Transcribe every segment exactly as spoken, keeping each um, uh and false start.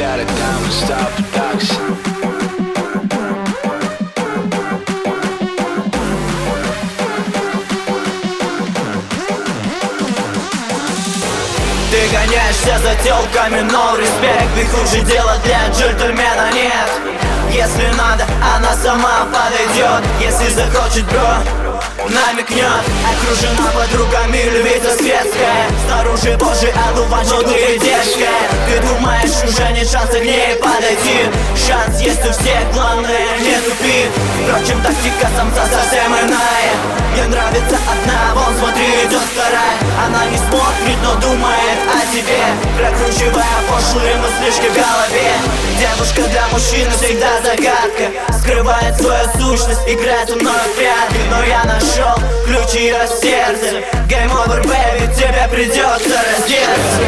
Shut it down and stop production. Ты гоняешься за телками, но респект, их хуже дела для джентльмена нет. Если надо, она сама подойдет. Если захочет, бро, намекнет. Окружена подругами, львица светская. Снаружи божий одуванчик, внутри детская. Ты думаешь, уже нет шанса к ней подойти. Шанс есть у всех, главное не тупи. Впрочем, тактика самца совсем иная. Мне нравится одна, вон смотри, идет вторая. Она не смотрит, но думает о тебе, прокручивая пошлые мыслишки в голове. Девушка для мужчины всегда загадка. Скрывает свою сущность, играет со мной в прятки. Но я нашел ключ ее сердца. Game over, baby, тебе придется раздеться.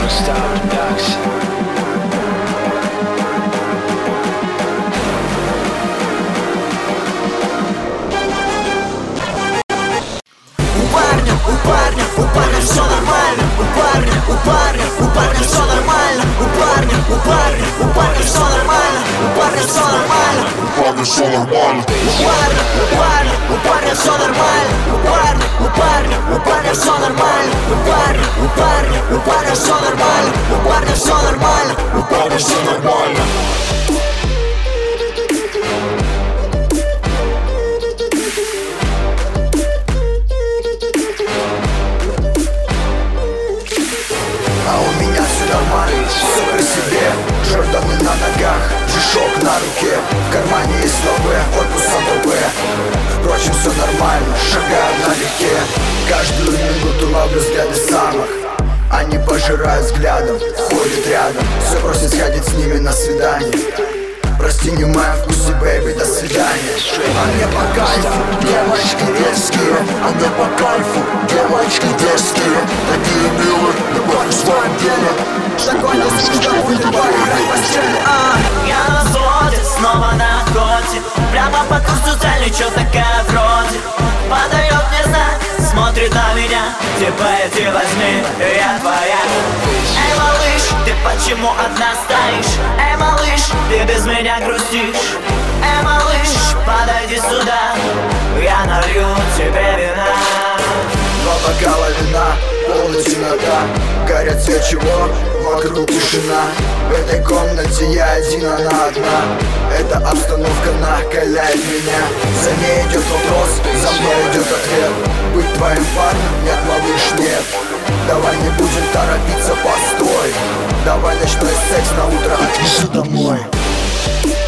У парня, у парня, у парня все нормально. У парня, у парня, у парня все нормально. У парня, у парня, у парня все нормально. У парня все нормально. У парня все нормально. У парня, у парня, у парня все нормально. У парня, у парня, у парня все нормально. У парня, у парня, у парня все нормально. У парня все нормально. У парня все нормально. А у меня все нормально, все при себе. Джорданы на ногах, джишок на руке. В кармане есть новые от Сан-Тропе. Впрочем, все нормально, шагаю налегке. Каждую минуту ловлю взгляды самых. Они пожирают взглядом, ходят рядом. Все просят сходить с ними на свидание. Прости, не в моем вкусе, бэйби, до свидания. А мне по кайфу, девочки резкие. А мне по кайфу, девочки дерзкие. Такие милые, любовь в своем деле. Такой не скучно будет поиграть в постели. А, я на взводе, снова на охоте. Прямо по курсу цель, чё такая вроде. Подает мне знак, смотрит на меня. Типа иди возьми, я твоя. Эй, малыш, ты почему одна стоишь? Эй, малыш, ты без меня грустишь. Эй, малыш, подойди сюда. Я налью тебе вина. Два бокала вина, полная темнота. Горят свечи, вот, вокруг тишина. В этой комнате я один, она одна. Эта обстановка накаляет меня. За ней идет вопрос, за мной идет ответ. Быть твоим парнем? Нет, малыш, нет. Давай не будем торопиться, постой. Давай ночной секс на утро, отвези домой.